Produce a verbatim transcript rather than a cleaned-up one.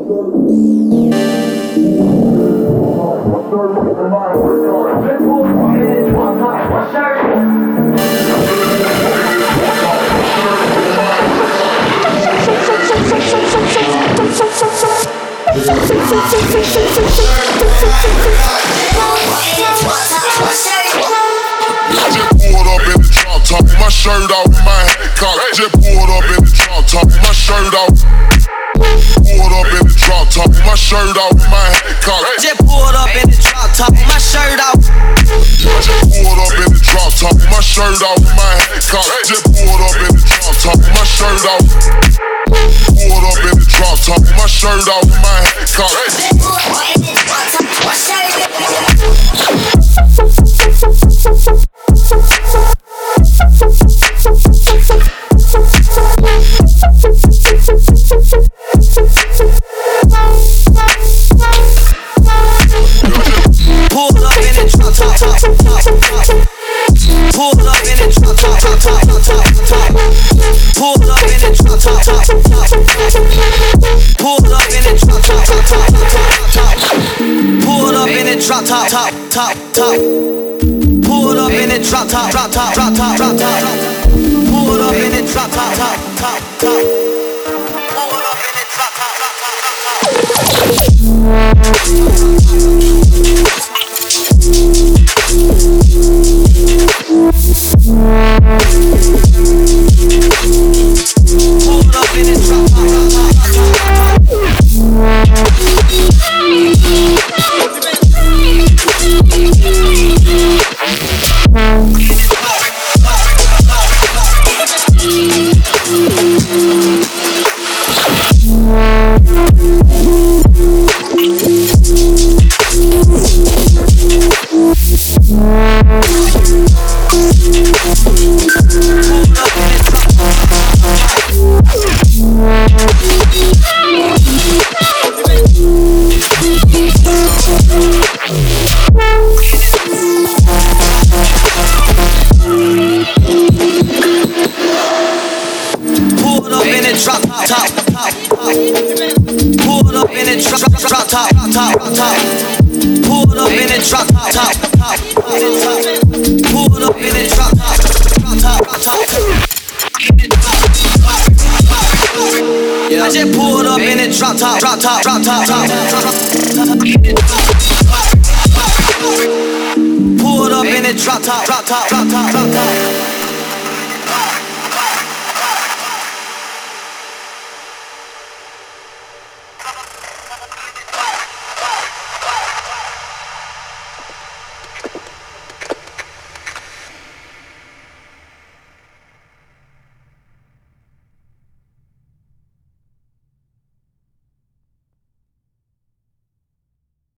My shirt off, my hat cocked. Just pulled up in the drop top, my shirt off. Pulled up in the drop top, my shirt off, my hat cocked. Just pulled up in the drop top, my shirt off. Just pulled up in the drop top, my shirt off, my hat cocked. Just pulled up in the drop top, my shirt off. Pulled up in the drop top, my shirt off, my hat cocked. Pulled up in the drop top, top, top, top. Pulled up in the drop top, top, top, top, top. Pulled up in the drop top, top, top, top. Pulled up in the drop top, top, top, top. Pulled up in the drop top, top, top, top. Pulled up in the drop top, drop top, drop top, drop top. Pulled up in the drop top, top, top, top. Pulled up in the drop top, top, top, pulled up in the drop top, drop top, top, pulled up in the drop, drop top, top, top. Pulled up in the drop top, top, top. Pulled up in the drop top, top, top. I just pulled up in the drop top, drop top, drop top, top. Pulled up in the drop top, drop top, drop top, drop top.